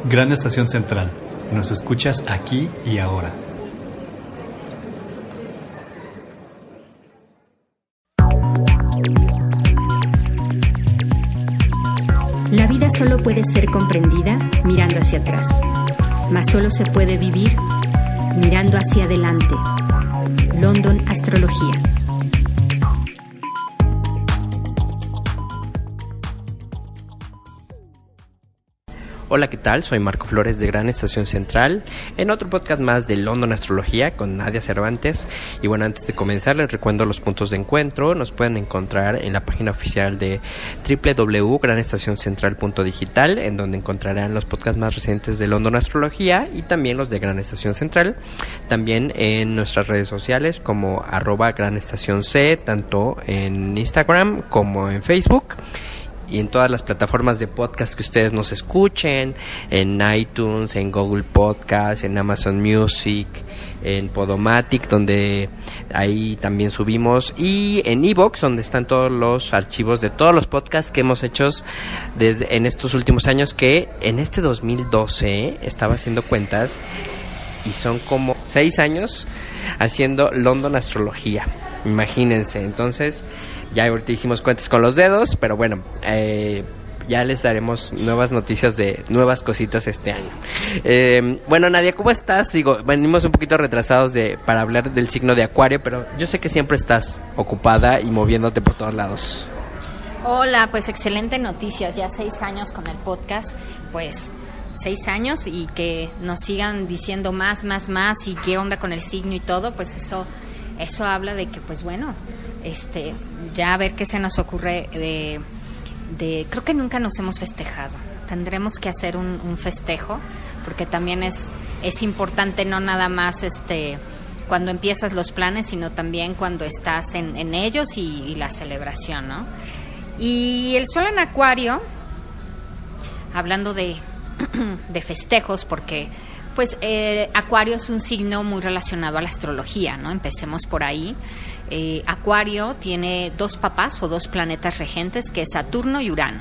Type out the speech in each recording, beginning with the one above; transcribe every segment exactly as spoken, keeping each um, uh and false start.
Gran Estación Central. Nos escuchas aquí y ahora. La vida solo puede ser comprendida mirando hacia atrás, mas solo se puede vivir mirando hacia adelante. London Astrología. Hola, ¿qué tal? Soy Marco Flores de Gran Estación Central, en otro podcast más de London Astrología con Nadia Cervantes. Y bueno, antes de comenzar les recuerdo los puntos de encuentro. Nos pueden encontrar en la página oficial de doble u doble u doble u punto gran estación central punto digital, en donde encontrarán los podcasts más recientes de London Astrología y también los de Gran Estación Central. También en nuestras redes sociales como arroba Gran Estación C, tanto en Instagram como en Facebook. Y en todas las plataformas de podcast que ustedes nos escuchen, en iTunes, en Google Podcast, en Amazon Music, en Podomatic, donde ahí también subimos, y en iVoox, donde están todos los archivos de todos los podcasts que hemos hecho desde en estos últimos años, que en este dos mil doce estaba haciendo cuentas y son como seis años haciendo London Astrología. Imagínense, entonces ya ahorita hicimos cuentas con los dedos, pero bueno, eh, ya les daremos nuevas noticias de nuevas cositas este año. Eh, bueno, Nadia, ¿cómo estás? Digo, venimos un poquito retrasados de para hablar del signo de Acuario, pero yo sé que siempre estás ocupada y moviéndote por todos lados. Hola, pues excelente noticias, ya seis años con el podcast, pues seis años y que nos sigan diciendo más, más, más y qué onda con el signo y todo, pues eso, eso habla de que, pues bueno, este, ya a ver qué se nos ocurre de, de, creo que nunca nos hemos festejado, tendremos que hacer un, un festejo, porque también es, es importante no nada más este cuando empiezas los planes, sino también cuando estás en, en ellos y, y la celebración, ¿no? Y el sol en Acuario, hablando de, de festejos, porque pues eh, Acuario es un signo muy relacionado a la astrología, ¿no? Empecemos por ahí. Eh, Acuario tiene dos papás o dos planetas regentes, que es Saturno y Urano.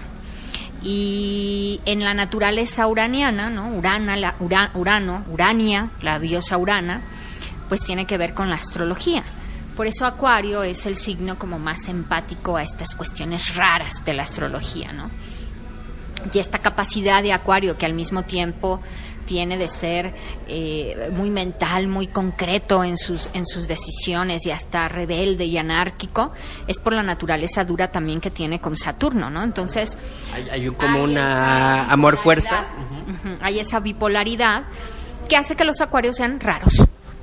Y en la naturaleza uraniana, ¿no? Urana, la, Ura, Urano, Urania, la diosa Urana, pues tiene que ver con la astrología. Por eso Acuario es el signo como más empático a estas cuestiones raras de la astrología, ¿no? Y esta capacidad de Acuario, que al mismo tiempo tiene de ser eh, muy mental, muy concreto en sus en sus decisiones y hasta rebelde y anárquico, es por la naturaleza dura también que tiene con Saturno, ¿no? Entonces hay, hay como hay una amor-fuerza, uh-huh. uh-huh. Hay esa bipolaridad que hace que los acuarios sean raros,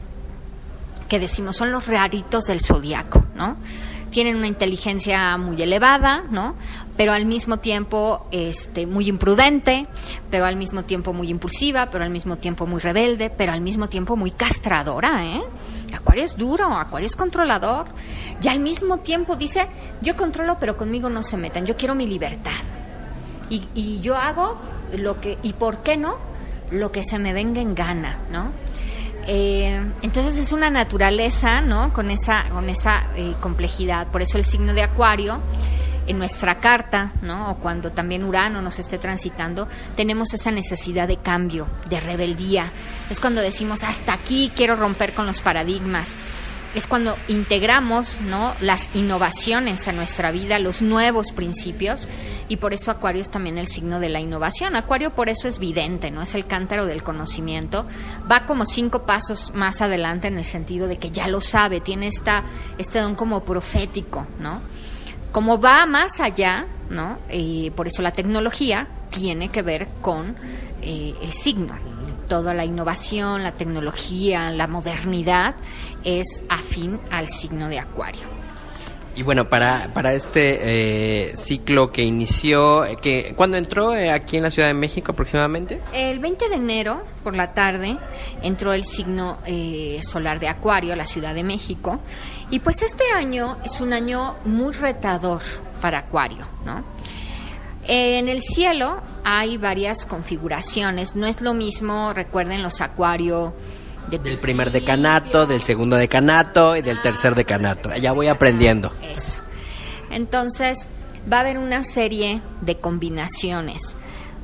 que decimos son los raritos del zodiaco, ¿no? Tienen una inteligencia muy elevada, ¿no? Pero al mismo tiempo este, muy imprudente, pero al mismo tiempo muy impulsiva, pero al mismo tiempo muy rebelde, pero al mismo tiempo muy castradora, ¿eh? Acuario es duro, Acuario es controlador. Y al mismo tiempo dice, yo controlo, pero conmigo no se metan, yo quiero mi libertad. Y, y yo hago lo que, y por qué no, lo que se me venga en gana, ¿no? Eh, entonces es una naturaleza, ¿no? Con esa, con esa eh, complejidad. Por eso el signo de Acuario en nuestra carta, ¿no? O cuando también Urano nos esté transitando, tenemos esa necesidad de cambio, de rebeldía. Es cuando decimos hasta aquí, quiero romper con los paradigmas. Es cuando integramos, ¿no? Las innovaciones a nuestra vida, los nuevos principios, y por eso Acuario es también el signo de la innovación. Acuario por eso es vidente, ¿no? Es el cántaro del conocimiento. Va como cinco pasos más adelante en el sentido de que ya lo sabe, tiene esta, este don como profético, ¿no? Como va más allá, ¿no? Y por eso la tecnología tiene que ver con eh, el signo. Toda la innovación, la tecnología, la modernidad es afín al signo de Acuario. Y bueno, para para este eh, ciclo que inició, que ¿cuándo entró eh, aquí en la Ciudad de México aproximadamente? El veinte de enero, por la tarde, entró el signo eh, solar de Acuario a la Ciudad de México. Y pues este año es un año muy retador para Acuario, ¿no? En el cielo hay varias configuraciones, no es lo mismo, recuerden los Acuario de del primer decanato, del segundo decanato y del tercer decanato. Ya voy aprendiendo. Eso. Entonces, va a haber una serie de combinaciones.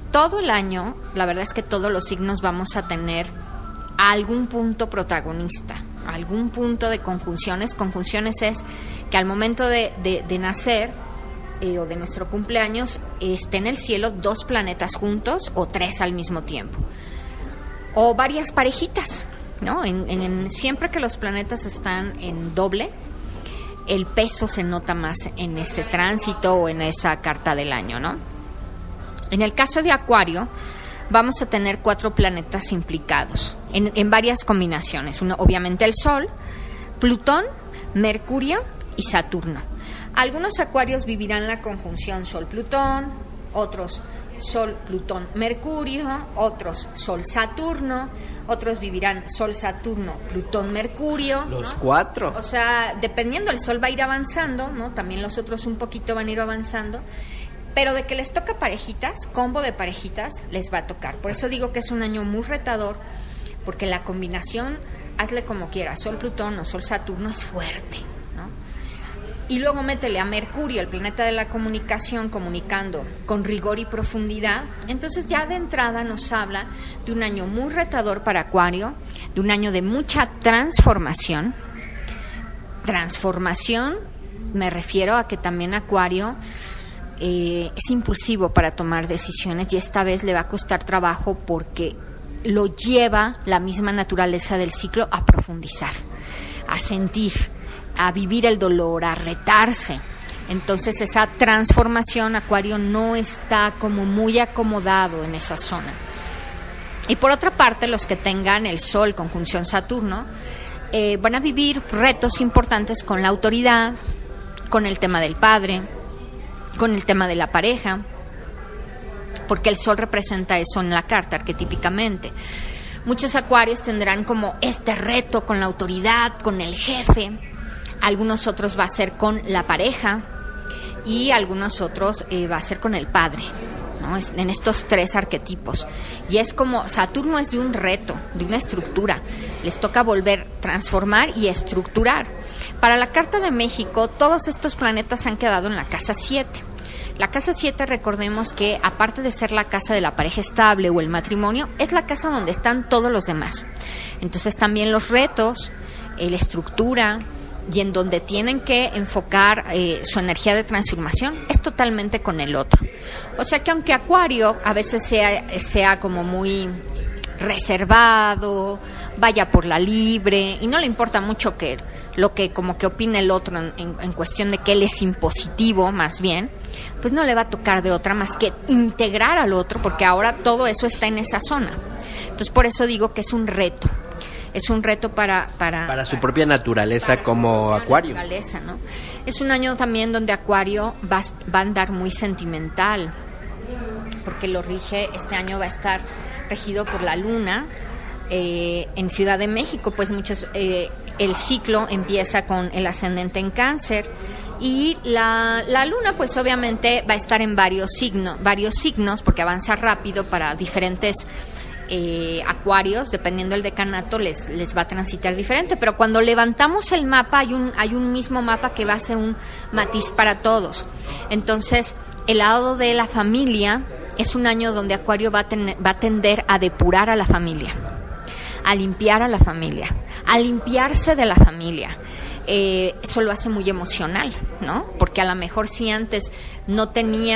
todo el año, la verdad es que todos los signos vamos a tener algún punto protagonista, algún punto de conjunciones. Conjunciones es que al momento de, de, de nacer eh, o de nuestro cumpleaños esté en el cielo dos planetas juntos o tres al mismo tiempo, o varias parejitas, ¿no? En, en, siempre que los planetas están en doble, el peso se nota más en ese tránsito o en esa carta del año, ¿no? En el caso de Acuario, vamos a tener cuatro planetas implicados en, en varias combinaciones. Uno, obviamente el Sol, Plutón, Mercurio y Saturno. Algunos acuarios vivirán la conjunción Sol-Plutón, otros Sol-Plutón-Mercurio, otros Sol-Saturno, otros vivirán Sol-Saturno, Plutón-Mercurio. Los ¿no? cuatro. O sea, dependiendo, el Sol va a ir avanzando, ¿no? También los otros un poquito van a ir avanzando. Pero de que les toca parejitas, combo de parejitas, les va a tocar. Por eso digo que es un año muy retador, porque la combinación, hazle como quieras, Sol-Plutón o Sol-Saturno es fuerte, ¿no? Y luego métele a Mercurio, el planeta de la comunicación, comunicando con rigor y profundidad. Entonces ya de entrada nos habla de un año muy retador para Acuario, de un año de mucha transformación. Transformación, me refiero a que también Acuario Eh, es impulsivo para tomar decisiones, y esta vez le va a costar trabajo porque lo lleva la misma naturaleza del ciclo a profundizar, a sentir, a vivir el dolor, a retarse. Entonces esa transformación, Acuario no está como muy acomodado en esa zona. Y por otra parte, los que tengan el Sol conjunción Saturno eh, van a vivir retos importantes con la autoridad, con el tema del padre, con el tema de la pareja, porque el Sol representa eso en la carta arquetípicamente. Muchos acuarios tendrán como este reto con la autoridad, con el jefe. Algunos otros va a ser con la pareja y algunos otros eh, va a ser con el padre, ¿no? En estos tres arquetipos. Y es como Saturno es de un reto, de una estructura. Les toca volver, transformar y estructurar. Para la Carta de México, todos estos planetas han quedado en la casa siete. La casa siete, recordemos que aparte de ser la casa de la pareja estable o el matrimonio, es la casa donde están todos los demás. Entonces también los retos, eh, la estructura y en donde tienen que enfocar eh, su energía de transformación es totalmente con el otro. O sea que aunque Acuario a veces sea, sea como muy reservado, vaya por la libre y no le importa mucho que lo que como que opine el otro en, en, en cuestión de que él es impositivo más bien, pues no le va a tocar de otra más que integrar al otro, porque ahora todo eso está en esa zona. Entonces por eso digo que es un reto, es un reto para para, para su propia naturaleza como Acuario. Naturaleza, ¿no? Es un año también donde Acuario va, va a andar muy sentimental, porque lo rige, este año va a estar regido por la luna. Eh, en Ciudad de México, pues muchos eh, el ciclo empieza con el ascendente en Cáncer y la, la luna pues obviamente va a estar en varios signos, varios signos porque avanza rápido para diferentes eh, acuarios, dependiendo del decanato les, les va a transitar diferente, pero cuando levantamos el mapa hay un, hay un mismo mapa que va a ser un matiz para todos. Entonces el lado de la familia es un año donde Acuario va a, ten, va a tender a depurar a la familia, a limpiar a la familia, a limpiarse de la familia. Eh, eso lo hace muy emocional, ¿no? Porque a lo mejor si antes no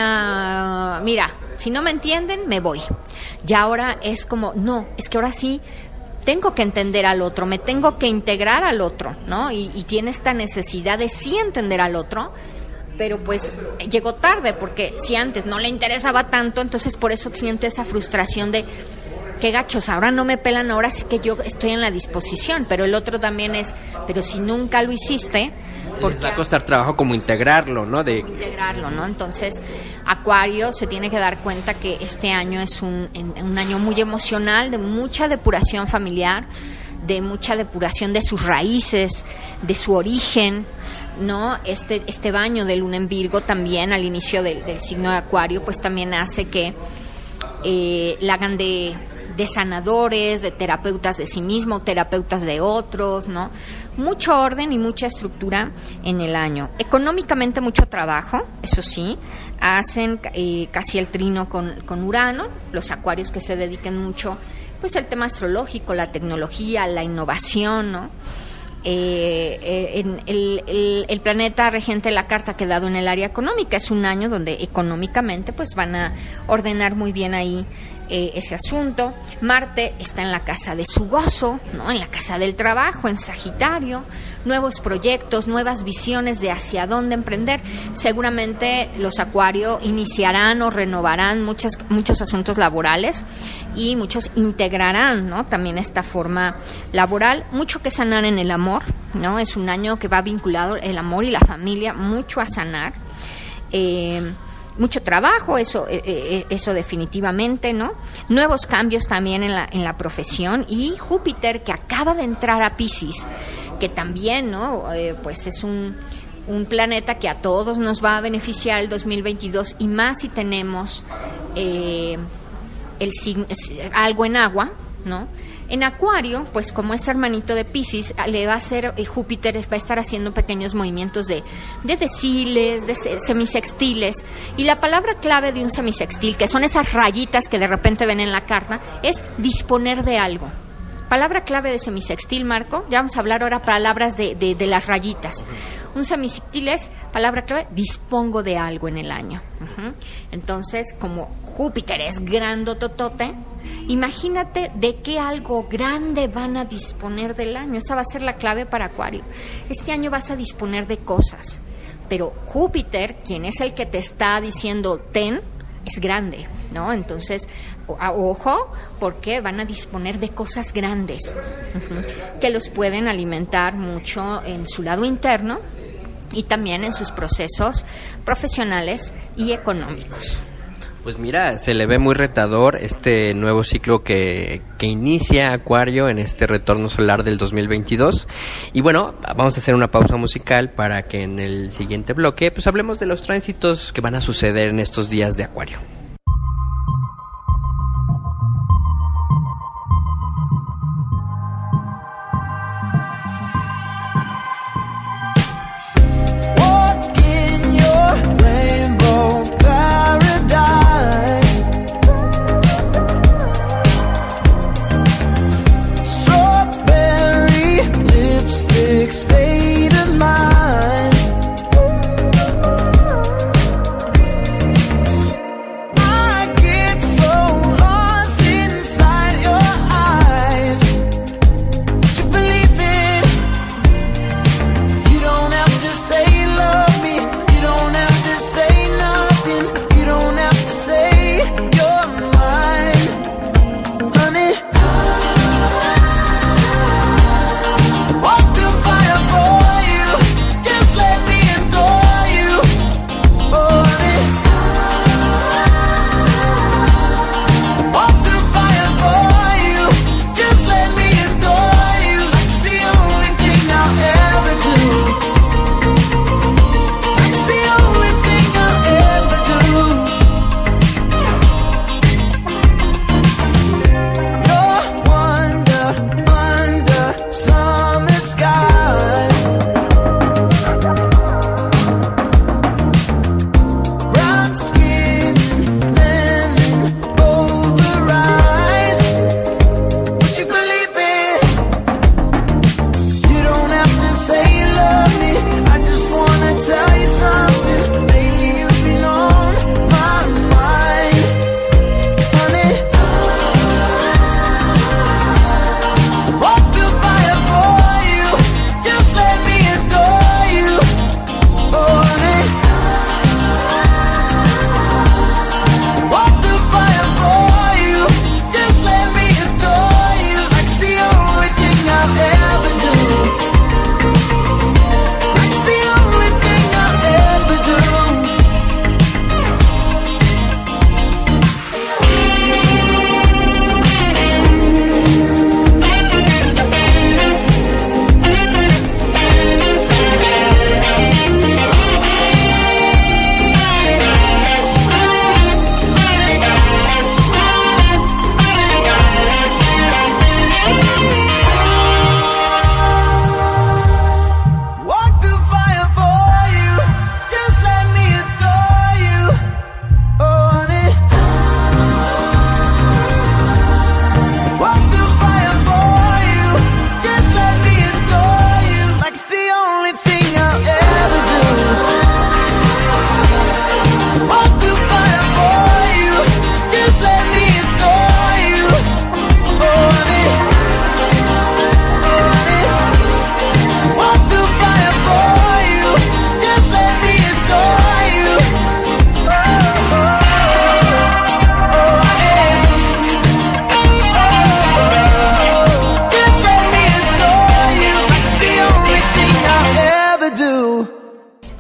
tenía, mira, si no me entienden, me voy. Y ahora es como, no, es que ahora sí tengo que entender al otro, me tengo que integrar al otro, ¿no? Y, y tiene esta necesidad de sí entender al otro, pero pues llegó tarde, porque si antes no le interesaba tanto, entonces por eso siente esa frustración de qué gachos, ahora no me pelan, ahora sí que yo estoy en la disposición, pero el otro también es, pero si nunca lo hiciste, porque les va a costar trabajo como integrarlo, ¿no? De como integrarlo, ¿no? Entonces, Acuario se tiene que dar cuenta que este año es un, un año muy emocional, de mucha depuración familiar, de mucha depuración de sus raíces, de su origen, ¿no? Este, este baño de luna en Virgo también al inicio del, del signo de Acuario, pues también hace que eh, la hagan de de sanadores, de terapeutas de sí mismo, terapeutas de otros, ¿no? Mucho orden y mucha estructura en el año. Económicamente mucho trabajo, eso sí, hacen eh, casi el trino con, con Urano, los acuarios que se dediquen mucho pues al tema astrológico, la tecnología, la innovación, ¿no? Eh, eh, en el, el, el planeta regente de la carta ha quedado en el área económica. Es un año donde económicamente pues van a ordenar muy bien ahí eh, ese asunto. Marte está en la casa de su gozo, ¿no? En la casa del trabajo, en Sagitario. Nuevos proyectos, nuevas visiones de hacia dónde emprender. Seguramente los Acuario iniciarán o renovarán muchas, muchos asuntos laborales y muchos integrarán, ¿no? También esta forma laboral. Mucho que sanar en el amor, ¿no? Es un año que va vinculado el amor y la familia, mucho a sanar. Eh, mucho trabajo, eso eh, eso definitivamente, ¿no? Nuevos cambios también en la en la profesión, y Júpiter, que acaba de entrar a Piscis, que también, ¿no? Eh, pues es un un planeta que a todos nos va a beneficiar el dos mil veintidós, y más si tenemos eh, el signo, algo en agua, ¿no? En Acuario, pues como es hermanito de Piscis, le va a hacer, eh, Júpiter va a estar haciendo pequeños movimientos de, de deciles, de semisextiles, y la palabra clave de un semisextil, que son esas rayitas que de repente ven en la carta, es disponer de algo. Palabra clave de semisextil, Marco. Ya vamos a hablar ahora palabras de, de, de las rayitas. Un semisextil es, palabra clave, dispongo de algo en el año. Uh-huh. Entonces, como Júpiter es grandototote, imagínate de qué algo grande van a disponer del año. Esa va a ser la clave para Acuario. Este año vas a disponer de cosas, pero Júpiter, quien es el que te está diciendo ten, es grande, ¿no? Entonces, ojo, porque van a disponer de cosas grandes, uh-huh, que los pueden alimentar mucho en su lado interno y también en sus procesos profesionales y económicos. Pues mira, se le ve muy retador este nuevo ciclo que, que inicia Acuario en este retorno solar del dos mil veintidós. Y bueno, vamos a hacer una pausa musical para que en el siguiente bloque pues hablemos de los tránsitos que van a suceder en estos días de Acuario. State of mind.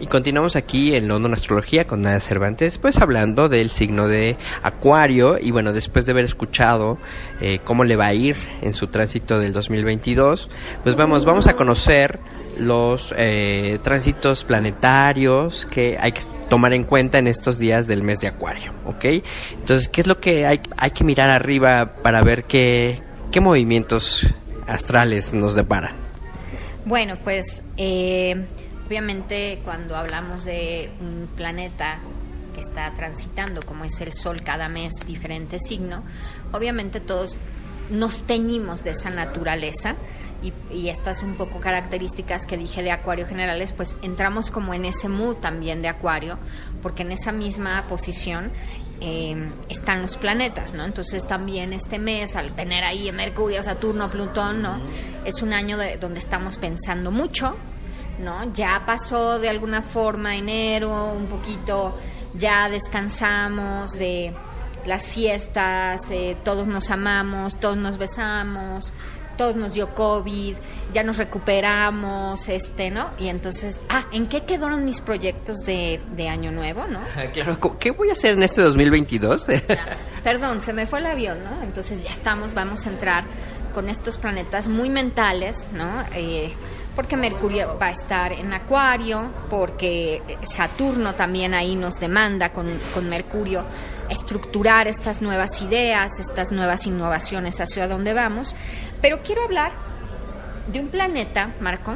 continuamos aquí en London Astrología con Nadia Cervantes, pues hablando del signo de Acuario. Y bueno, después de haber escuchado eh, cómo le va a ir en su tránsito del dos mil veintidós, pues vamos, vamos a conocer los eh, tránsitos planetarios que hay que tomar en cuenta en estos días del mes de Acuario, ¿ok? Entonces, ¿qué es lo que hay, hay que mirar arriba para ver qué, qué movimientos astrales nos deparan? Bueno, pues eh, obviamente cuando hablamos de un planeta que está transitando, como es el Sol, cada mes diferente signo, obviamente todos nos teñimos de esa naturaleza. Y, y estas un poco características que dije de Acuario generales, pues entramos como en ese mood también de Acuario, porque en esa misma posición eh, están los planetas, ¿no? Entonces también este mes, al tener ahí Mercurio, Saturno, Plutón, ¿no? Es un año de, donde estamos pensando mucho, ¿no? Ya pasó de alguna forma enero, un poquito, ya descansamos de las fiestas, eh, todos nos amamos, todos nos besamos, todos nos dio COVID, ya nos recuperamos, este, ¿no? Y entonces, ah, ¿en qué quedaron mis proyectos de, de Año Nuevo, no? Claro, ¿qué voy a hacer en este dos mil veintidós? O sea, perdón, se me fue el avión, ¿no? Entonces ya estamos, vamos a entrar con estos planetas muy mentales, ¿no? Eh, porque Mercurio va a estar en Acuario, porque Saturno también ahí nos demanda con, con Mercurio estructurar estas nuevas ideas, estas nuevas innovaciones hacia dónde vamos. Pero quiero hablar de un planeta, Marco,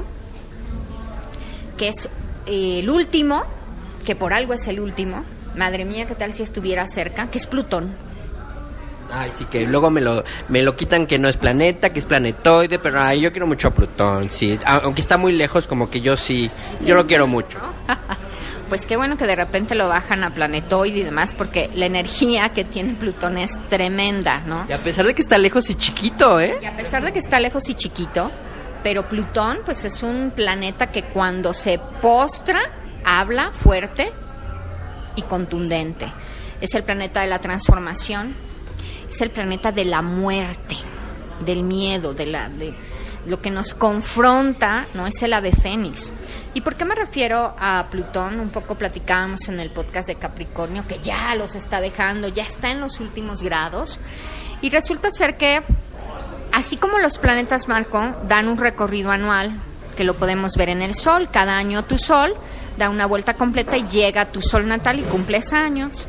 que es eh, el último, que por algo es el último, madre mía, ¿qué tal si estuviera cerca? Que es Plutón. Ay, sí, que luego me lo me lo quitan que no es planeta, que es planetoide, pero ay, yo quiero mucho a Plutón, sí, aunque está muy lejos, como que yo sí, sí yo lo quiero mucho. Pues qué bueno que de repente lo bajan a planetoide y demás, porque la energía que tiene Plutón es tremenda, ¿no? Y a pesar de que está lejos y chiquito, ¿eh? Y a pesar de que está lejos y chiquito, pero Plutón, pues es un planeta que cuando se postra, habla fuerte y contundente. Es el planeta de la transformación, es el planeta de la muerte, del miedo, de la de lo que nos confronta, ¿no? Es el ave fénix. ¿Y por qué me refiero a Plutón? Un poco platicábamos en el podcast de Capricornio, que ya los está dejando, ya está en los últimos grados. Y resulta ser que, así como los planetas, Marco, dan un recorrido anual, que lo podemos ver en el Sol, cada año tu Sol da una vuelta completa y llega a tu Sol natal y cumples años.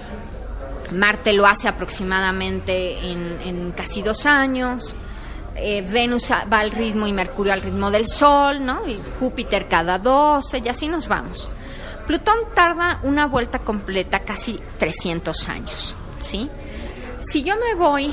Marte lo hace aproximadamente en, en casi dos años. Eh, Venus va al ritmo y Mercurio al ritmo del Sol, ¿no? Y Júpiter cada doce, y así nos vamos. Plutón tarda una vuelta completa casi trescientos años, ¿sí? Si yo me voy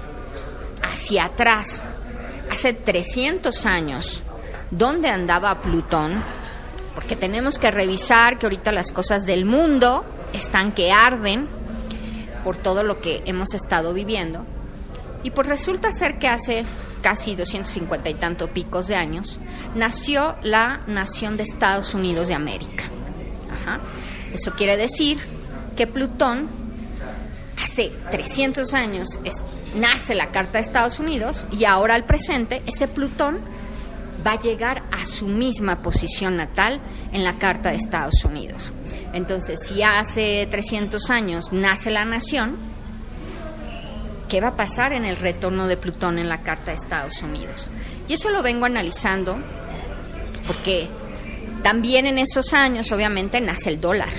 hacia atrás, hace trescientos años, ¿dónde andaba Plutón? Porque tenemos que revisar que ahorita las cosas del mundo están que arden por todo lo que hemos estado viviendo. Y pues resulta ser que hace casi doscientos cincuenta y tanto picos de años, nació la nación de Estados Unidos de América. Ajá. Eso quiere decir que Plutón, hace trescientos años, es, nace la Carta de Estados Unidos, y ahora al presente, ese Plutón va a llegar a su misma posición natal en la Carta de Estados Unidos. Entonces, si hace trescientos años nace la nación, ¿qué va a pasar en el retorno de Plutón en la Carta de Estados Unidos? Y eso lo vengo analizando porque también en esos años, obviamente, nace el dólar.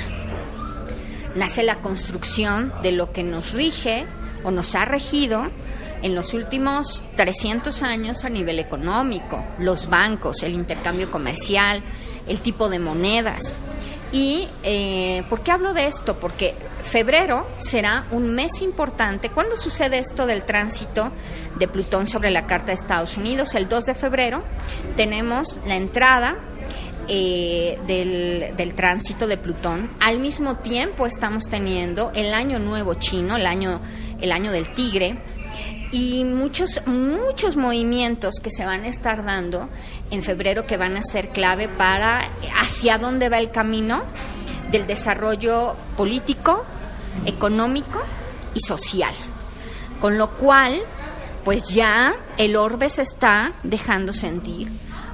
Nace la construcción de lo que nos rige o nos ha regido en los últimos trescientos años a nivel económico, los bancos, el intercambio comercial, el tipo de monedas. Y, eh, ¿por qué hablo de esto? Porque febrero será un mes importante. ¿Cuándo sucede esto del tránsito de Plutón sobre la Carta de Estados Unidos? El dos de febrero tenemos la entrada eh, del, del tránsito de Plutón. Al mismo tiempo estamos teniendo el Año Nuevo Chino, el año, el año del tigre, y muchos, muchos movimientos que se van a estar dando en febrero que van a ser clave para hacia dónde va el camino del desarrollo político, económico y social. Con lo cual, pues ya el orbe se está dejando sentir,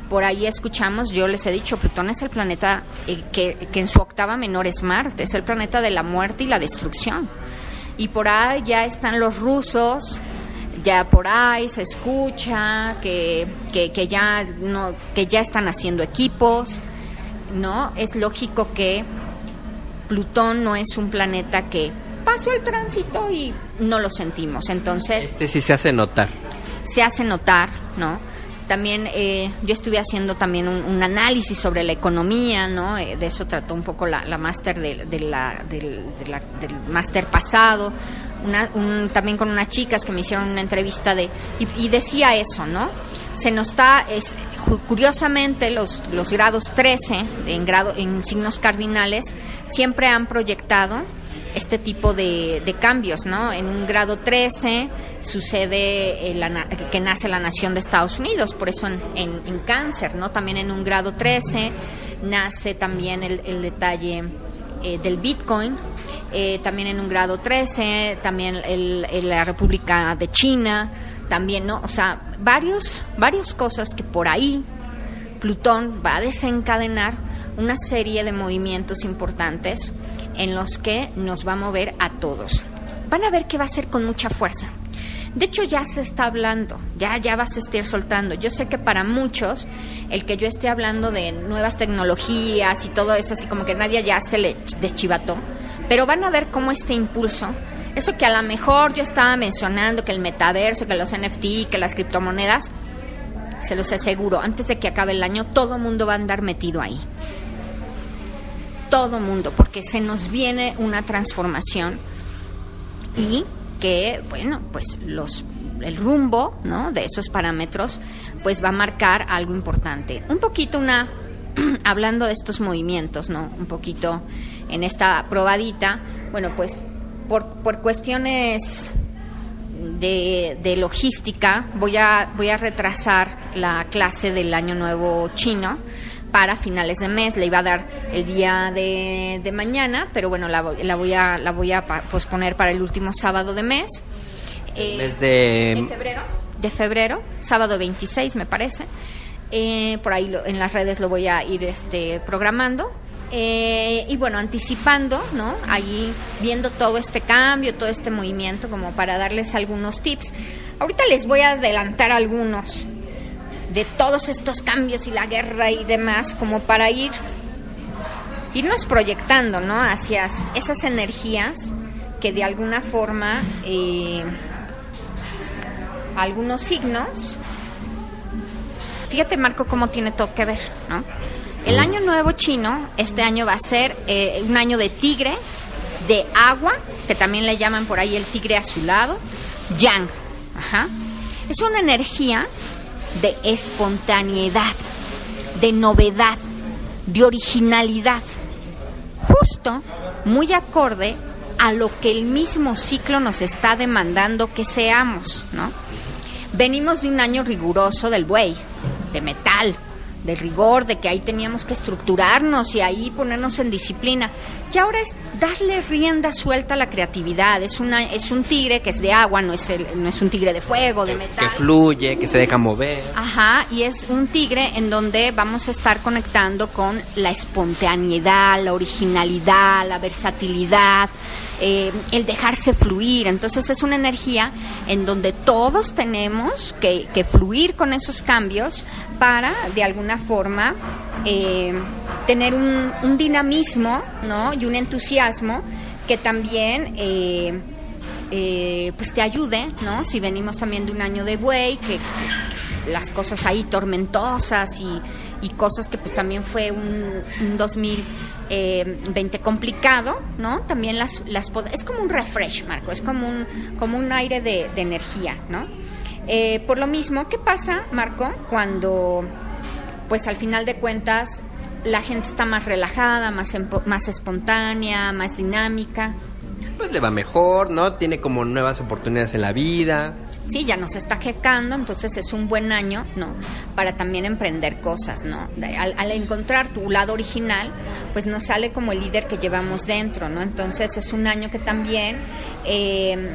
por ahí escuchamos, yo les he dicho, Plutón es el planeta eh, que, que en su octava menor es Marte, es el planeta de la muerte y la destrucción. Y por ahí ya están los rusos, ya por ahí se escucha que, que, que, ya, no, que ya están haciendo equipos, ¿no? Es lógico que Plutón no es un planeta que pasó el tránsito y no lo sentimos, entonces... Este sí se hace notar. Se hace notar, ¿no? También eh, yo estuve haciendo también un, un análisis sobre la economía, ¿no? Eh, de eso trató un poco la, la máster de, de la, del, de la, del máster pasado, una, un, también con unas chicas que me hicieron una entrevista de y, y decía eso, ¿no? Se nos está, es, curiosamente, los, los grados trece en, grado, en signos cardinales siempre han proyectado este tipo de, de cambios, ¿no? En un grado trece sucede eh, la, que nace la nación de Estados Unidos, por eso en, en, en Cáncer, ¿no? También en un grado trece nace también el, el detalle eh, del Bitcoin, eh, también en un grado trece, también el, el, la República de China, también, ¿no? O sea, varios, varias cosas que por ahí Plutón va a desencadenar una serie de movimientos importantes en los que nos va a mover a todos. Van a ver que va a ser con mucha fuerza. De hecho, ya se está hablando, ya, ya vas a estar soltando. Yo sé que para muchos, el que yo esté hablando de nuevas tecnologías y todo eso, así como que nadie ya se le deschivató, pero van a ver cómo este impulso, eso que a lo mejor yo estaba mencionando, que el metaverso, que los N F T, que las criptomonedas, se los aseguro, antes de que acabe el año, todo mundo va a andar metido ahí. Todo mundo, porque se nos viene una transformación y que, bueno, pues los el rumbo, ¿no?, de esos parámetros, pues va a marcar algo importante. Un poquito una, hablando de estos movimientos, ¿no?, un poquito en esta probadita, bueno, pues por, por cuestiones de, de logística, voy a, voy a retrasar la clase del Año Nuevo Chino para finales de mes. Le iba a dar el día de, de mañana, pero bueno, la, la voy a la voy a posponer para el último sábado de mes. El eh, mes de... de febrero, de febrero, sábado veintiséis me parece. Eh, por ahí lo, en las redes lo voy a ir este programando. Eh, y bueno, anticipando, ¿no? Ahí viendo todo este cambio, todo este movimiento, como para darles algunos tips. Ahorita les voy a adelantar algunos de todos estos cambios y la guerra y demás, como para ir irnos proyectando, ¿no?, hacia esas energías que de alguna forma eh, algunos signos, fíjate, Marco, cómo tiene todo que ver, ¿no? El Año Nuevo Chino este año va a ser eh, un año de tigre, de agua, que también le llaman por ahí el tigre azulado, yang, ajá. Es una energía de espontaneidad, de novedad, de originalidad, justo muy acorde a lo que el mismo ciclo nos está demandando que seamos, ¿no? Venimos de un año riguroso del buey, de metal, de rigor, de que ahí teníamos que estructurarnos y ahí ponernos en disciplina. Y ahora es darle rienda suelta a la creatividad. Es una es un tigre que es de agua, no es el, no es un tigre de fuego, de metal. Que fluye, que se deja mover. Ajá, y es un tigre en donde vamos a estar conectando con la espontaneidad, la originalidad, la versatilidad, eh, el dejarse fluir. Entonces es una energía en donde todos tenemos que, que fluir con esos cambios para, de alguna forma, eh, tener un, un dinamismo, ¿no?, y un entusiasmo que también eh, eh, pues te ayude, ¿no? Si venimos también de un año de buey, que, que las cosas ahí tormentosas y, y cosas que pues también fue un, un dos mil veinte complicado, ¿no? También las, las es como un refresh, Marco, es como un, como un aire de, de energía, ¿no? Eh, por lo mismo, ¿qué pasa, Marco, cuando pues al final de cuentas la gente está más relajada, más, empo- más espontánea, más dinámica? Pues le va mejor, ¿no? Tiene como nuevas oportunidades en la vida. Sí, ya nos está quecando, entonces es un buen año, ¿no?, para también emprender cosas, ¿no? Al, al encontrar tu lado original, pues nos sale como el líder que llevamos dentro, ¿no? Entonces es un año que también eh,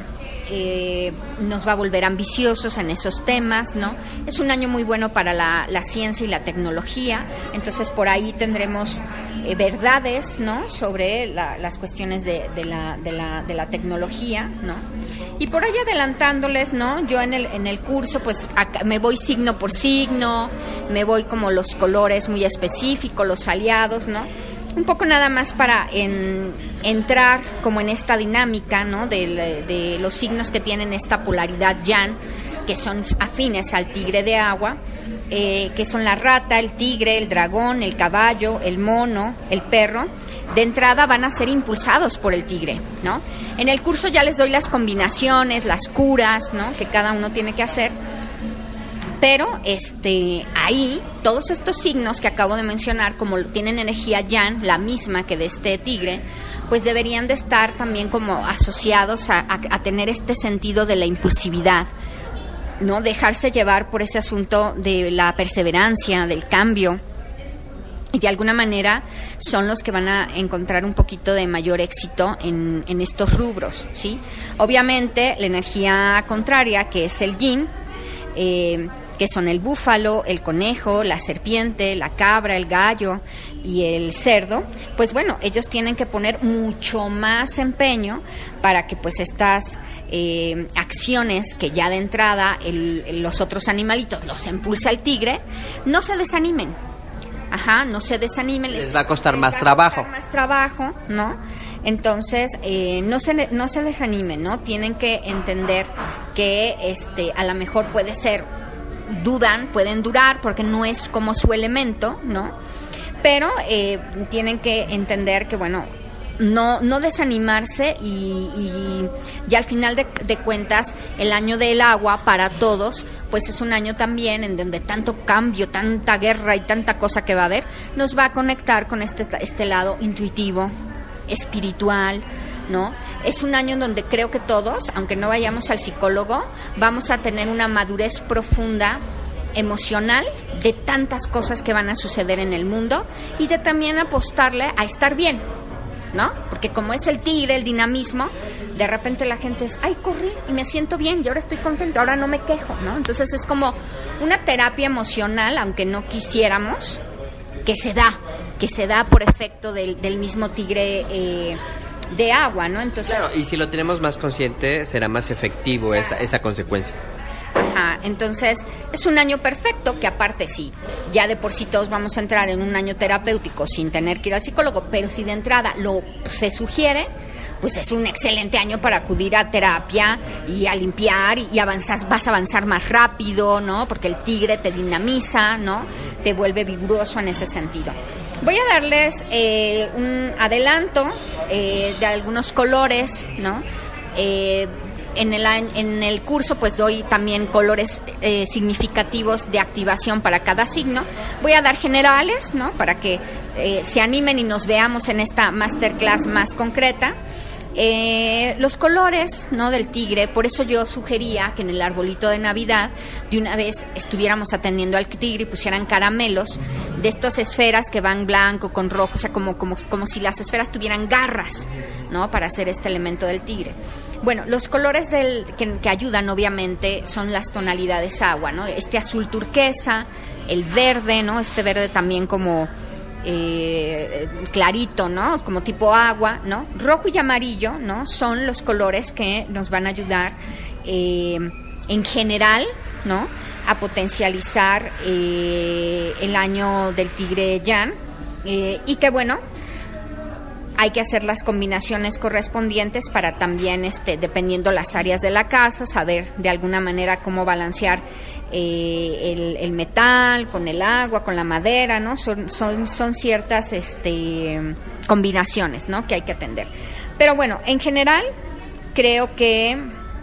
eh, nos va a volver ambiciosos en esos temas, ¿no? Es un año muy bueno para la, la ciencia y la tecnología, entonces por ahí tendremos eh, verdades, ¿no? Sobre la, las cuestiones de, de, la, de, la, de la tecnología, ¿no? Y por ahí adelantándoles, ¿no? Yo en el, en el curso, pues acá me voy signo por signo, me voy como los colores muy específicos, los aliados, ¿no? Un poco nada más para en, entrar como en esta dinámica, ¿no? De, de los signos que tienen esta polaridad yang, que son afines al tigre de agua, eh, que son la rata, el tigre, el dragón, el caballo, el mono, el perro. De entrada van a ser impulsados por el tigre, ¿no? En el curso ya les doy las combinaciones, las curas, ¿no? Que cada uno tiene que hacer. Pero este ahí, todos estos signos que acabo de mencionar, como tienen energía yang, la misma que de este tigre, pues deberían de estar también como asociados a, a, a tener este sentido de la impulsividad, ¿no? Dejarse llevar por ese asunto de la perseverancia, del cambio. Y de alguna manera son los que van a encontrar un poquito de mayor éxito en, en estos rubros, ¿sí? Obviamente, la energía contraria, que es el yin, eh, que son el búfalo, el conejo, la serpiente, la cabra, el gallo y el cerdo, pues bueno, ellos tienen que poner mucho más empeño para que pues estas eh, acciones que ya de entrada el, el, los otros animalitos los impulsa el tigre, no se desanimen. Ajá, no se desanimen. Les, les va a costar les más va a trabajo. costar más trabajo, ¿no? Entonces, eh, no se no se desanimen, ¿no? Tienen que entender que este a lo mejor puede ser, dudan, pueden durar porque no es como su elemento, ¿no? Pero eh, tienen que entender que, bueno, no no desanimarse y, y, y al final de, de cuentas el año del agua para todos pues es un año también en donde tanto cambio, tanta guerra y tanta cosa que va a haber nos va a conectar con este, este lado intuitivo, espiritual, ¿no? Es un año en donde creo que todos, aunque no vayamos al psicólogo, vamos a tener una madurez profunda emocional de tantas cosas que van a suceder en el mundo y de también apostarle a estar bien, ¿no? Porque como es el tigre, el dinamismo, de repente la gente es, ay, corrí y me siento bien y ahora estoy contento, ahora no me quejo, ¿no? Entonces es como una terapia emocional, aunque no quisiéramos, que se da, que se da por efecto del, del mismo tigre eh, de agua, ¿no? Entonces, claro, y si lo tenemos más consciente, será más efectivo esa, esa consecuencia. Ajá, entonces es un año perfecto que aparte sí, ya de por sí todos vamos a entrar en un año terapéutico sin tener que ir al psicólogo, pero si de entrada lo se sugiere, pues es un excelente año para acudir a terapia y a limpiar y, y avanzar, vas a avanzar más rápido, ¿no? Porque el tigre te dinamiza, ¿no? Te vuelve vigoroso en ese sentido. Voy a darles eh, un adelanto eh, de algunos colores, ¿no? Eh, En el, en el curso pues doy también colores eh, significativos de activación para cada signo. Voy a dar generales, ¿no? Para que eh, se animen y nos veamos en esta masterclass más concreta. Eh, los colores, ¿no? Del tigre, por eso yo sugería que en el arbolito de Navidad de una vez estuviéramos atendiendo al tigre y pusieran caramelos de estas esferas que van blanco con rojo, o sea, como, como, como si las esferas tuvieran garras, ¿no? Para hacer este elemento del tigre. Bueno, los colores del, que, que ayudan obviamente son las tonalidades agua, ¿no? Este azul turquesa, el verde, ¿no? Este verde también como eh, clarito, ¿no? Como tipo agua, ¿no? Rojo y amarillo, ¿no? Son los colores que nos van a ayudar eh, en general, ¿no? A potencializar eh, el año del tigre Yang eh, y que bueno, hay que hacer las combinaciones correspondientes para también, este, dependiendo las áreas de la casa, saber de alguna manera cómo balancear eh, el, el metal con el agua, con la madera, ¿no? Son, son, son ciertas este, combinaciones, ¿no? Que hay que atender. Pero bueno, en general creo que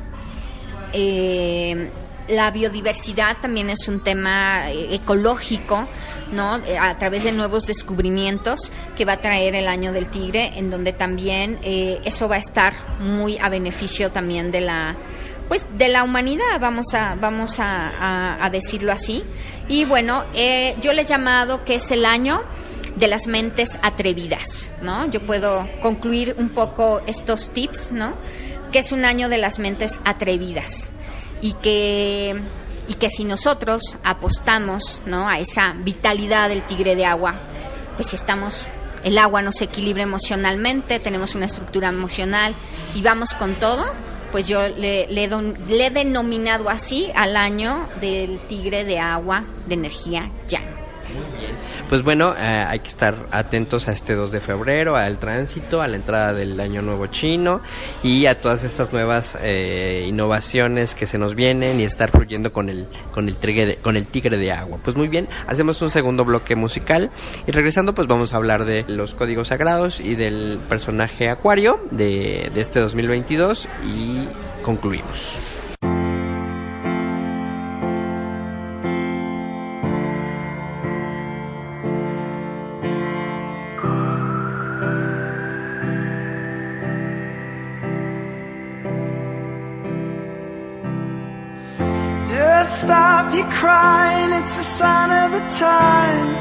eh, la biodiversidad también es un tema ecológico, ¿no? A través de nuevos descubrimientos que va a traer el año del tigre, en donde también eh, eso va a estar muy a beneficio también de la, pues, de la humanidad, vamos a, vamos a, a, a decirlo así. Y bueno, eh, yo le he llamado que es el año de las mentes atrevidas, ¿no? Yo puedo concluir un poco estos tips, ¿no? que es un año de las mentes atrevidas y que, y que si nosotros apostamos, ¿no?, a esa vitalidad del tigre de agua, pues estamos, el agua nos equilibra emocionalmente, tenemos una estructura emocional y vamos con todo, pues yo le, le, don, le he denominado así al año del tigre de agua de energía yang. Muy bien. Pues bueno, eh, hay que estar atentos a este dos de febrero, al tránsito, a la entrada del año nuevo chino y a todas estas nuevas eh, innovaciones que se nos vienen y estar fluyendo con el con el tigre de, con el tigre de agua. Pues muy bien, hacemos un segundo bloque musical y regresando pues vamos a hablar de los códigos sagrados y del personaje Acuario de, de este dos mil veintidós y concluimos. Stop your crying, it's a sign of the times.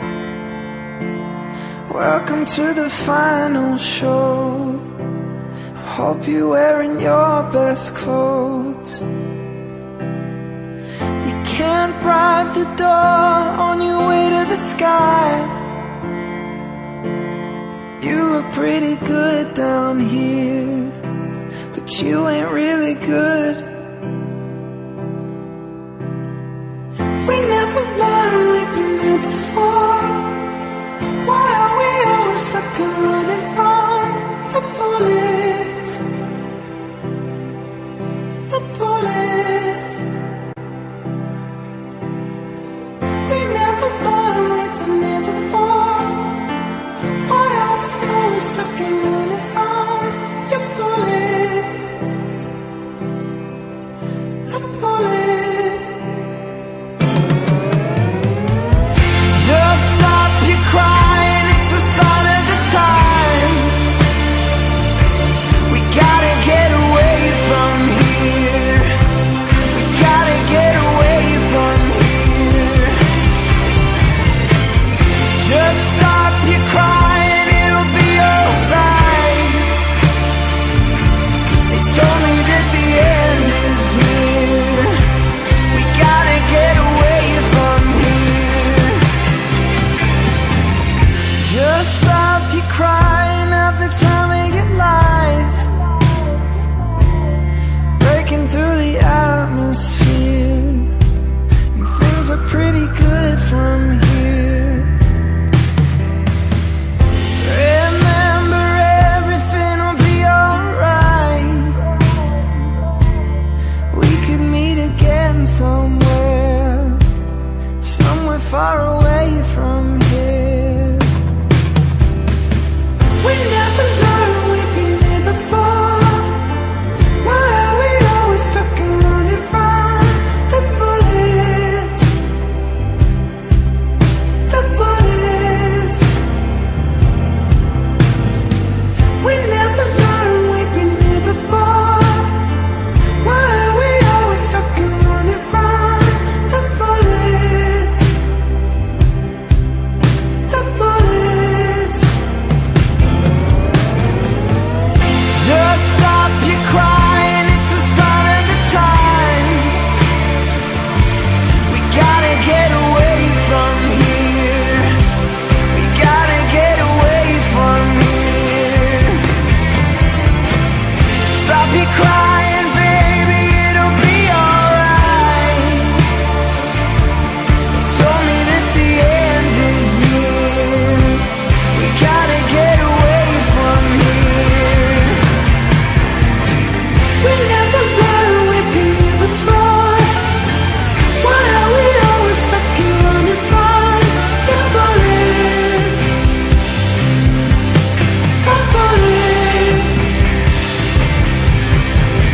Welcome to the final show. I hope you're wearing your best clothes. You can't bribe the door on your way to the sky. You look pretty good down here, but you ain't really good. We never learned, we've been here before. Why are we always stuck and running from the bullets? The bullets. We never learned, we've been here before. Why are we always stuck and running from your bullets? The bullets. Crying, it's a sign of the times. We gotta get away from here. We gotta get away from here. Just stop your crying, it'll be alright. They told me that the end is near. We gotta get away from here. Just stop your crying, have the time of your life. Breaking through the atmosphere, and things are pretty good from here. Remember, everything will be alright. We could meet again somewhere, somewhere far away from here. We never learned, we've been here before. Why are we always stuck and running from the bullets? The bullets. We never learned, we've been here before. Why are we always stuck and running from the bullets? The bullets. Just stop your crying, it's a sign of the times. We gotta get away from here. We gotta get away from here. Stop your crying, baby, it'll be alright. They told me that the end is near. We gotta get away from here. We never learned, we've been here before. Why are we always stuck and running from the bullets? The bullets.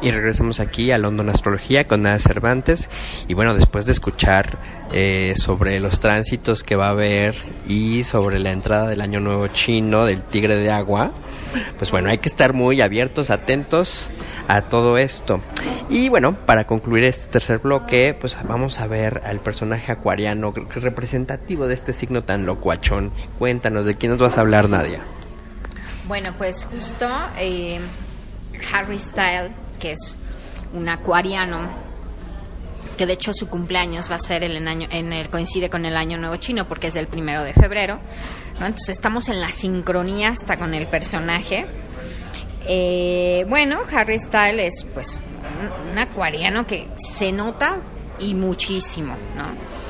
Y regresamos aquí a London Astrología con Nadia Cervantes. Y bueno, después de escuchar eh, sobre los tránsitos que va a haber y sobre la entrada del Año Nuevo Chino, del Tigre de Agua, pues bueno, hay que estar muy abiertos, atentos a todo esto. Y bueno, para concluir este tercer bloque, pues vamos a ver al personaje acuariano representativo de este signo tan locuachón. Cuéntanos, ¿de quién nos vas a hablar, Nadia? Bueno, pues justo eh, Harry Styles, que es un acuariano, que de hecho su cumpleaños va a ser el en año, en el, coincide con el Año Nuevo Chino porque es del primero de febrero, ¿no? Entonces estamos en la sincronía hasta con el personaje. Eh, bueno, Harry Styles es pues un, un acuariano que se nota y muchísimo, ¿no?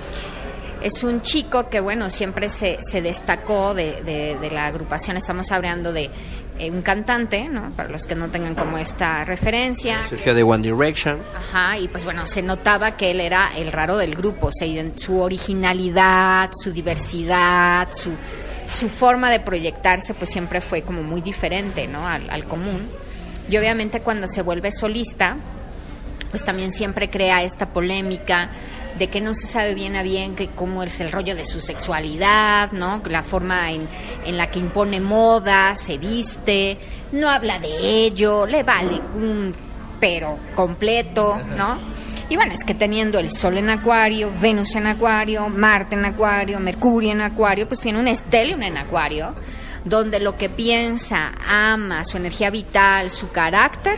Es un chico que, bueno, siempre se, se destacó de, de, de la agrupación. Estamos hablando de eh, un cantante, ¿no? Para los que no tengan como esta referencia. Surgió de One Direction. Ajá, y pues bueno, se notaba que él era el raro del grupo. O sea, su originalidad, su diversidad, su, su forma de proyectarse, pues siempre fue como muy diferente, ¿no? Al, al común. Y obviamente cuando se vuelve solista, pues también siempre crea esta polémica de que no se sabe bien a bien que cómo es el rollo de su sexualidad, ¿no? La forma en, en la que impone moda, se viste, no habla de ello, le vale un pero completo, ¿no? Y bueno, es que teniendo el Sol en Acuario, Venus en Acuario, Marte en Acuario, Mercurio en Acuario, pues tiene un estelium en Acuario, donde lo que piensa, ama, su energía vital, su carácter,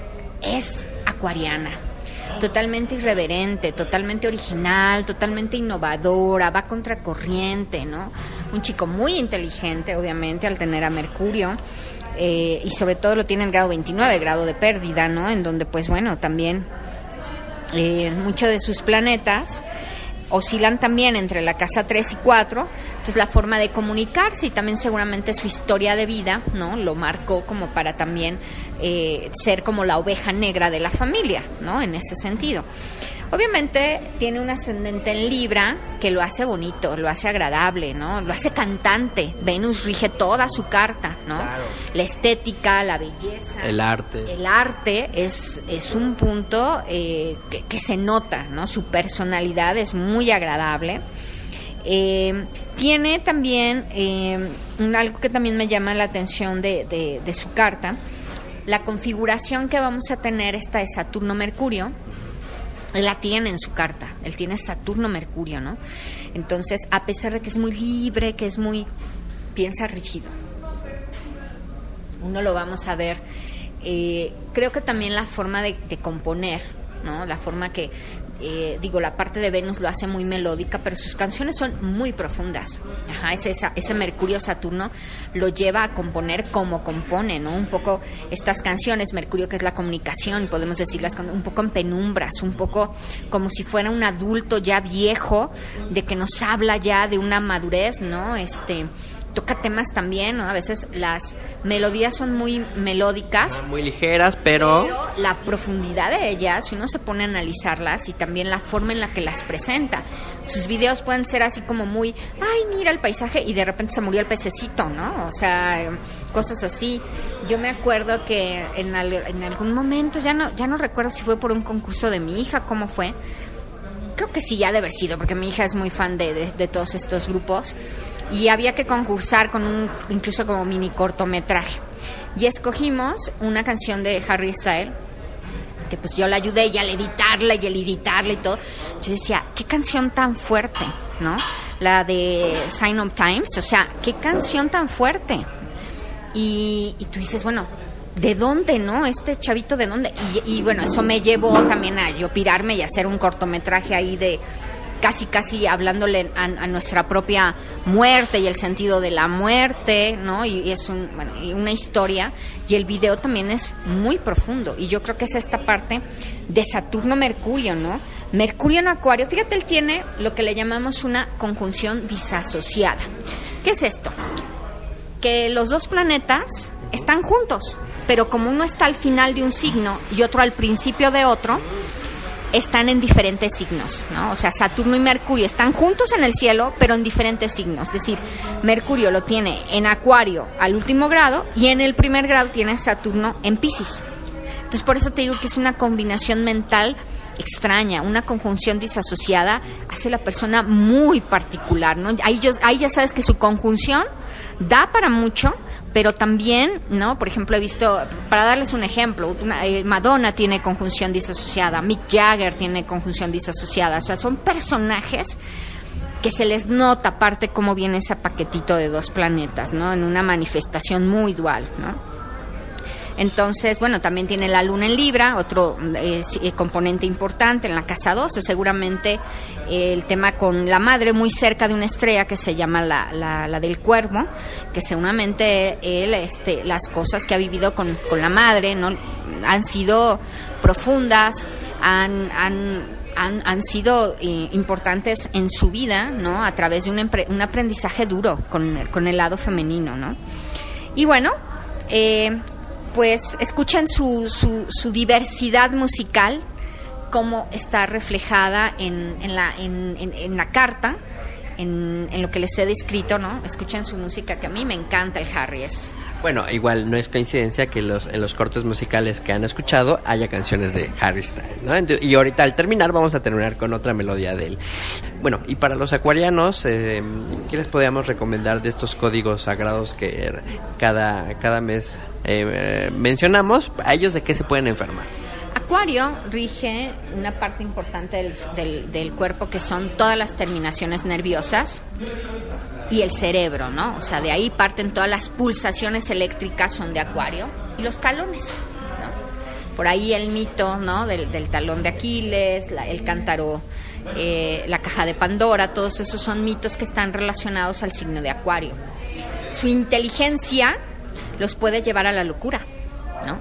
es acuariana. Totalmente irreverente, totalmente original, totalmente innovadora, va contracorriente, ¿no? Un chico muy inteligente, obviamente, al tener a Mercurio, eh, y sobre todo lo tiene en grado veintinueve, grado de pérdida, ¿no? En donde, pues bueno, también eh, muchos de sus planetas oscilan también entre la casa tres y cuatro, entonces la forma de comunicarse y también seguramente su historia de vida, ¿no? Lo marcó como para también eh, ser como la oveja negra de la familia, ¿no? En ese sentido. Obviamente tiene un ascendente en Libra que lo hace bonito, lo hace agradable, ¿no? Lo hace cantante. Venus rige toda su carta, ¿no? Claro. La estética, la belleza. El arte. El arte es, es un punto eh, que, que se nota, ¿no? Su personalidad es muy agradable. Eh, tiene también eh, un, algo que también me llama la atención de, de, de su carta. La configuración que vamos a tener esta de Saturno-Mercurio. Él la tiene en su carta, él tiene Saturno-Mercurio, ¿no? Entonces, a pesar de que es muy libre, que es muy, piensa rígido. Uno lo vamos a ver. Eh, creo que también la forma de, de componer, ¿no? La forma que, eh, digo, la parte de Venus lo hace muy melódica, pero sus canciones son muy profundas. Ajá, ese, ese Mercurio-Saturno lo lleva a componer como compone, ¿no? Un poco estas canciones, Mercurio que es la comunicación, podemos decirlas un poco en penumbras, un poco como si fuera un adulto ya viejo, de que nos habla ya de una madurez, ¿no? Este... toca temas también, ¿no? A veces las melodías son muy melódicas, muy ligeras, pero... pero la profundidad de ellas, si uno se pone a analizarlas, y también la forma en la que las presenta. Sus videos pueden ser así como muy, ay, mira el paisaje, y de repente se murió el pececito, ¿no? O sea, cosas así. Yo me acuerdo que en, al, en algún momento, ya no, ya no recuerdo si fue por un concurso de mi hija, cómo fue. Creo que sí, ya de haber sido, porque mi hija es muy fan de, de, de todos estos grupos. Y había que concursar con un, incluso como mini cortometraje. Y escogimos una canción de Harry Styles, que pues yo la ayudé ya al editarla y al editarla y todo. Yo decía, qué canción tan fuerte, ¿no? La de Sign of Times, o sea, qué canción tan fuerte. Y, y tú dices, bueno, ¿de dónde, no? Este chavito, ¿de dónde? Y, y bueno, eso me llevó también a yo pirarme y hacer un cortometraje ahí de... casi casi hablándole a, a nuestra propia muerte y el sentido de la muerte, ¿no? Y, y es un, bueno, y una historia, y el video también es muy profundo, y yo creo que es esta parte de Saturno-Mercurio, ¿no? Mercurio en Acuario, fíjate, él tiene lo que le llamamos una conjunción disasociada. ¿Qué es esto? Que los dos planetas están juntos, pero como uno está al final de un signo y otro al principio de otro, están en diferentes signos, ¿no? O sea, Saturno y Mercurio están juntos en el cielo, pero en diferentes signos. Es decir, Mercurio lo tiene en Acuario al último grado, y en el primer grado tiene Saturno en Piscis. Entonces, por eso te digo que es una combinación mental extraña, una conjunción disasociada hace la persona muy particular, ¿no? Ahí, yo, ahí ya sabes que su conjunción da para mucho, pero también, ¿no? Por ejemplo, he visto, para darles un ejemplo, una, eh, Madonna tiene conjunción disasociada, Mick Jagger tiene conjunción disasociada, o sea, son personajes que se les nota aparte cómo viene ese paquetito de dos planetas, ¿no? En una manifestación muy dual, ¿no? Entonces, bueno, también tiene la luna en Libra, otro eh, componente importante en la casa doce, seguramente eh, el tema con la madre muy cerca de una estrella que se llama la, la, la del Cuervo, que seguramente él, este, las cosas que ha vivido con, con la madre, ¿no? Han sido profundas, han... han Han, han sido eh, importantes en su vida, ¿no? A través de un, empre- un aprendizaje duro con, con el lado femenino, ¿no? Y bueno, eh, pues escuchen su, su, su diversidad musical, cómo está reflejada en, en, la, en, en, en la carta, en, en lo que les he descrito, ¿no? Escuchen su música, que a mí me encanta el Harry. Es... Bueno, igual no es coincidencia que los, en los cortes musicales que han escuchado haya canciones de Harry Styles, ¿no? Entonces, y ahorita al terminar vamos a terminar con otra melodía de él. Bueno, y para los acuarianos, eh, ¿qué les podríamos recomendar de estos códigos sagrados que cada, cada mes eh, mencionamos? ¿A ellos de qué se pueden enfermar? Acuario rige una parte importante del, del, del cuerpo, que son todas las terminaciones nerviosas y el cerebro, ¿no? O sea, de ahí parten todas las pulsaciones eléctricas, son de Acuario, y los talones, ¿no? Por ahí el mito, ¿no? Del, del talón de Aquiles, la, el cántaro, eh, la caja de Pandora, todos esos son mitos que están relacionados al signo de Acuario. Su inteligencia los puede llevar a la locura, ¿no?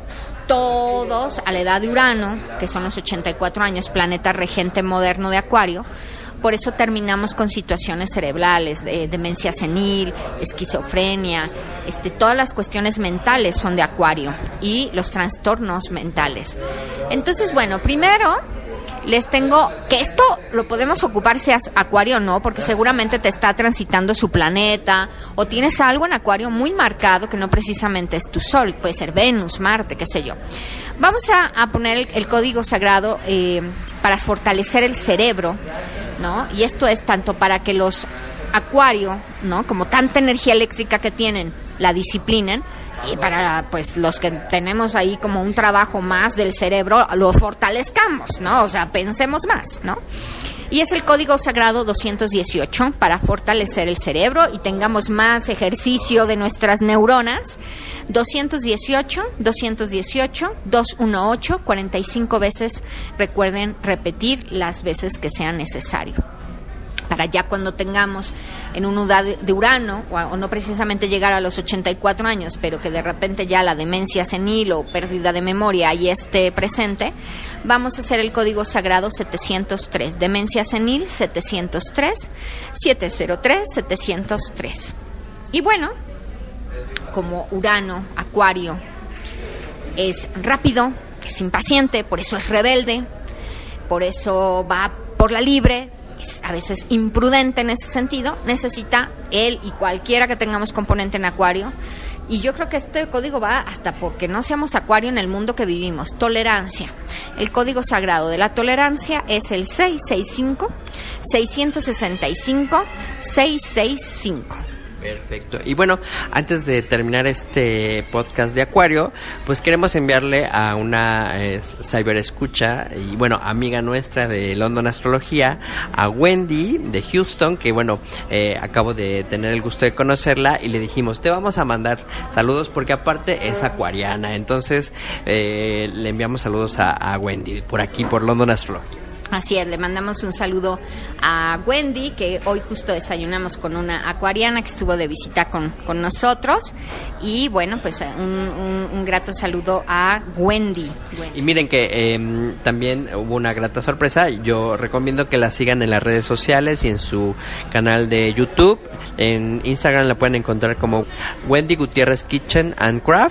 Todos a la edad de Urano, que son los ochenta y cuatro años, planeta regente moderno de Acuario. Por eso terminamos con situaciones cerebrales, de demencia senil, esquizofrenia, este, todas las cuestiones mentales son de Acuario, y los trastornos mentales. Entonces, bueno, primero les tengo que esto lo podemos ocupar seas Acuario o no, porque seguramente te está transitando su planeta, o tienes algo en Acuario muy marcado que no precisamente es tu Sol, puede ser Venus, Marte, qué sé yo. Vamos a, a poner el, el código sagrado eh, para fortalecer el cerebro, ¿no? Y esto es tanto para que los Acuario, ¿no? Como tanta energía eléctrica que tienen, la disciplinen, y para pues los que tenemos ahí como un trabajo más del cerebro, lo fortalezcamos, ¿no? O sea, pensemos más, ¿no? Y es el código sagrado doscientos dieciocho para fortalecer el cerebro y tengamos más ejercicio de nuestras neuronas. doscientos dieciocho, doscientos dieciocho, doscientos dieciocho, cuarenta y cinco veces. Recuerden repetir las veces que sea necesario, para ya cuando tengamos en una edad de Urano, o, o no precisamente llegar a los ochenta y cuatro años, pero que de repente ya la demencia senil o pérdida de memoria ahí esté presente, vamos a hacer el código sagrado setecientos tres, demencia senil setecientos tres, setecientos tres, setecientos tres. Y bueno, como Urano, Acuario, es rápido, es impaciente, por eso es rebelde, por eso va por la libre, es a veces imprudente en ese sentido, necesita él y cualquiera que tengamos componente en Acuario. Y yo creo que este código va hasta porque no seamos Acuario en el mundo que vivimos. Tolerancia. El código sagrado de la tolerancia es el seiscientos sesenta y cinco, seiscientos sesenta y cinco, seiscientos sesenta y cinco. Perfecto. Y bueno, antes de terminar este podcast de Acuario, pues queremos enviarle a una eh, cyberescucha y bueno, amiga nuestra de London Astrología, a Wendy de Houston, que bueno, eh, acabo de tener el gusto de conocerla y le dijimos, te vamos a mandar saludos porque aparte es acuariana, entonces eh, le enviamos saludos a, a Wendy por aquí, por London Astrología. Así es, le mandamos un saludo a Wendy, que hoy justo desayunamos con una acuariana que estuvo de visita con, con nosotros. Y bueno, pues un, un, un grato saludo a Wendy. Wendy. Y miren que eh, también hubo una grata sorpresa. Yo recomiendo que la sigan en las redes sociales y en su canal de YouTube. En Instagram la pueden encontrar como Wendy Gutiérrez Kitchen and Craft.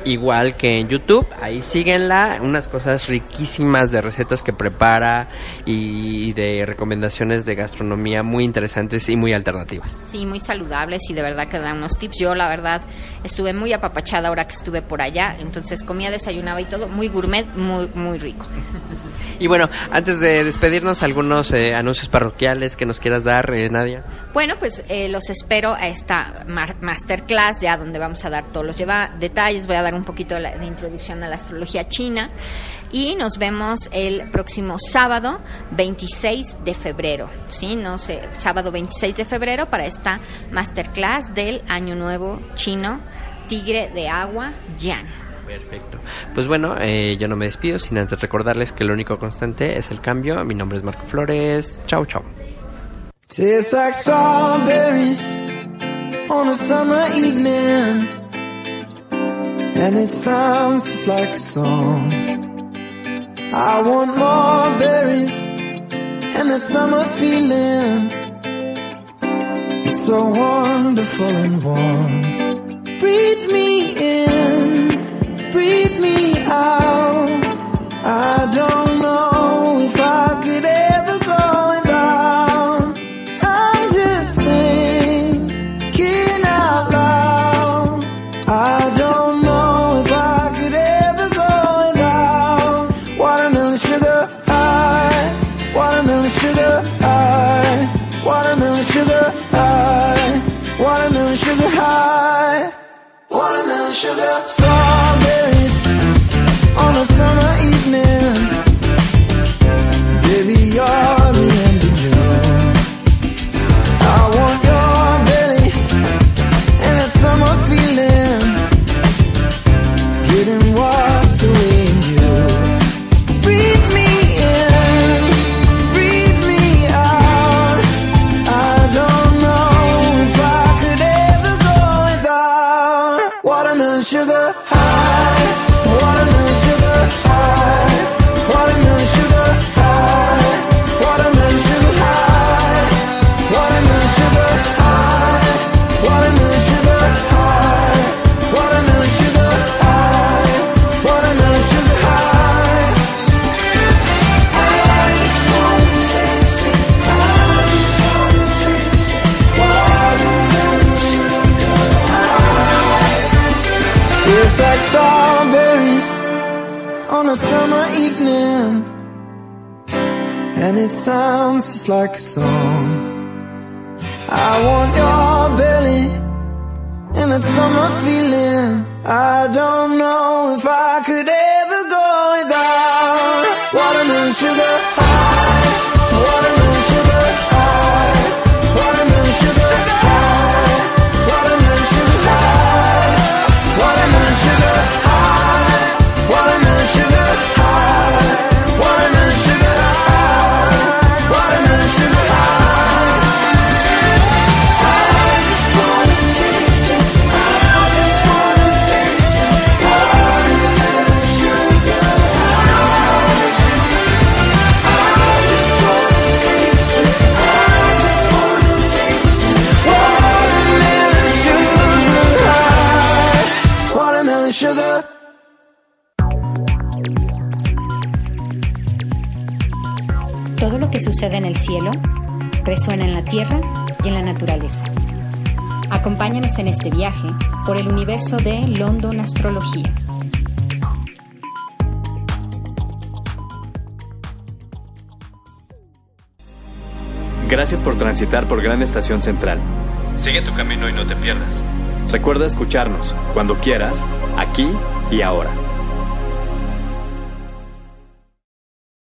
igual que en YouTube. Ahí síguenla, unas cosas riquísimas de recetas que prepara y de recomendaciones de gastronomía muy interesantes y muy alternativas. Sí, muy saludables y de verdad que dan unos tips. Yo la verdad estuve muy apapachada ahora que estuve por allá, entonces comía, desayunaba y todo, muy gourmet, muy muy rico. Y bueno, antes de despedirnos, algunos eh, anuncios parroquiales que nos quieras dar, eh, Nadia. Bueno, pues eh, los espero a esta mar- masterclass, ya donde vamos a dar todos los lleva- detalles, voy a dar un poquito de, la, de introducción a la astrología china y nos vemos el próximo sábado veintiséis de febrero, ¿sí? No sé, sábado veintiséis de febrero para esta masterclass del Año Nuevo Chino, Tigre de Agua, Yan. Perfecto. Pues bueno, eh, yo no me despido sin antes recordarles que lo único constante es el cambio. Mi nombre es Marco Flores. Chau, chau. Tastes like strawberries on a summer evening, and it sounds just like a song. I want more berries and that summer feeling. It's so wonderful and warm. Breathe me in, breathe me out. I don't know if I could ever go without. I'm just thinking out loud. I don't know if I could ever go without watermelon sugar high, watermelon sugar high, watermelon sugar high, watermelon sugar high, watermelon sugar. Strawberries on a summer evening, baby, you're the end of June. I want your belly and that summer feeling, getting washed away in you. Breathe me in, breathe me out. I don't know if I could ever go without watermelon sugar high, watermelon sugar high, watermelon sugar high, watermelon sugar high, watermelon sugar high, watermelon sugar high, watermelon sugar high, watermelon sugar high. I just wanna taste it, I just wanna taste it, watermelon sugar high. Tastes like strawberries on a summer evening, and it sounds just like a song. I want your belly and that summer feeling. I don't know if I could ever go without watermelon sugar high, watermelon sugar high, watermelon sugar high, watermelon sugar high, watermelon sugar high, watermelon sugar high, watermelon sugar high, watermelon sugar high. I just wanna taste it, I just wanna taste it, watermelon sugar high. I just wanna taste it, I just wanna taste it, watermelon sugar high, watermelon sugar. Todo lo que sucede en el cielo resuena en la tierra y en la naturaleza. Acompáñanos en este viaje por el universo de London Astrología. Gracias por transitar por Gran Estación Central. Sigue tu camino y no te pierdas. Recuerda escucharnos cuando quieras, aquí y ahora.